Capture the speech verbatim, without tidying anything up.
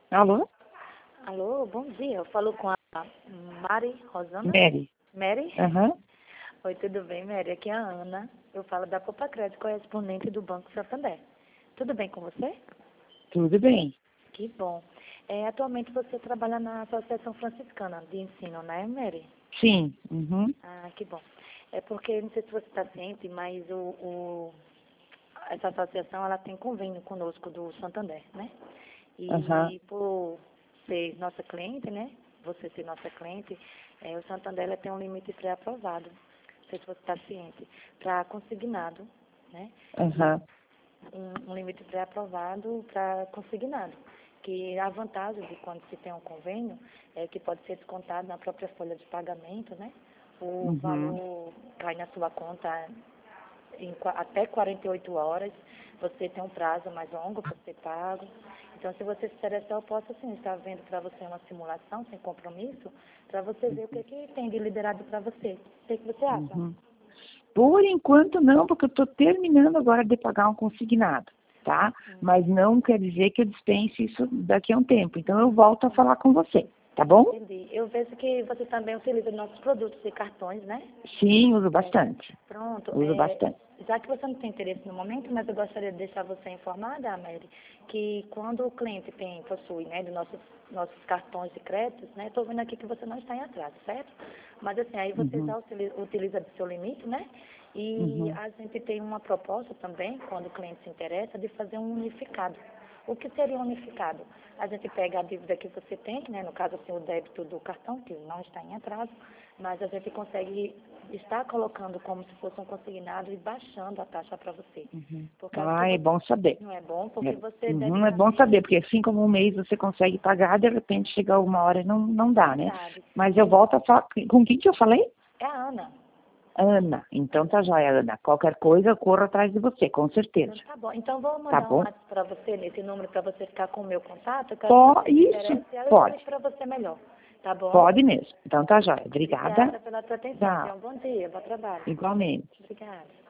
Alô? Alô, bom dia. Eu falo com a Mari Rosana? Mary. Mary? Aham. Oi, tudo bem, Mary? Aqui é a Ana. Eu falo da Copa Crédito, correspondente do Banco Santander. Tudo bem com você? Tudo bem. Que bom. É, atualmente você trabalha na Associação Franciscana de Ensino, né, Mary? Sim. Uhum. Ah, que bom. É porque, não sei se você está ciente, mas o, o, essa associação ela tem convênio conosco do Santander, né? Aham. E por ser nossa cliente, né? Você ser nossa cliente, é, o Santander ela tem um limite pré-aprovado. Não sei se você está ciente. Para consignado, né? Aham. Um, um limite pré-aprovado para consignado. Que a vantagem de quando se tem um convênio é que pode ser descontado na própria folha de pagamento, né? O Uhum. valor cai na sua conta em qua- até quarenta e oito horas. Você tem um prazo mais longo para ser pago. Então, se você se interessar, eu posso, assim, estar vendo para você uma simulação sem compromisso, para você ver o que, que tem de liberado para você. O que, que você acha? Uhum. Por enquanto não, porque eu estou terminando agora de pagar um consignado, tá? Mas não quer dizer que eu dispense isso daqui a um tempo. Então eu volto a falar com você, tá bom? Entendi. Eu vejo que você também utiliza nossos produtos e cartões, né? Sim, uso bastante. Pronto. Uso É, bastante. já que você não tem interesse no momento, mas eu gostaria de deixar você informada, Mary, que quando o cliente tem, possui, né, dos nossos, nossos cartões de créditos, né, estou vendo aqui que você não está em atraso, certo? Mas assim, aí você Uhum. já utiliza, utiliza do seu limite, né? E Uhum. a gente tem uma proposta também, quando o cliente se interessa, de fazer um unificado. O que seria unificado? A gente pega a dívida que você tem, né, no caso assim, o débito do cartão, que não está em atraso, mas a gente consegue estar colocando como se fosse um consignado e baixando a taxa para você. Uhum. Por causa que Ah, é você bom saber. não é bom, porque É, você deve uhum, é bom também. saber, porque assim como um mês você consegue pagar, de repente chega uma hora e não, não dá, né? Verdade. Mas eu volto a falar. Com quem que eu falei? É a Ana. Ana. Então tá joia, Ana. Qualquer coisa eu corro atrás de você, com certeza. Então tá bom. Então vou Tá mandar um bom? WhatsApp para você nesse número para você ficar com o meu contato, caso Pó, você se isso, interesse, aí eu pode. explico para você melhor. Tá bom? Pode mesmo. Então tá joia. Obrigada. Obrigada pela sua atenção. Tenha Tchau. um bom dia, bom trabalho. Igualmente. Obrigada.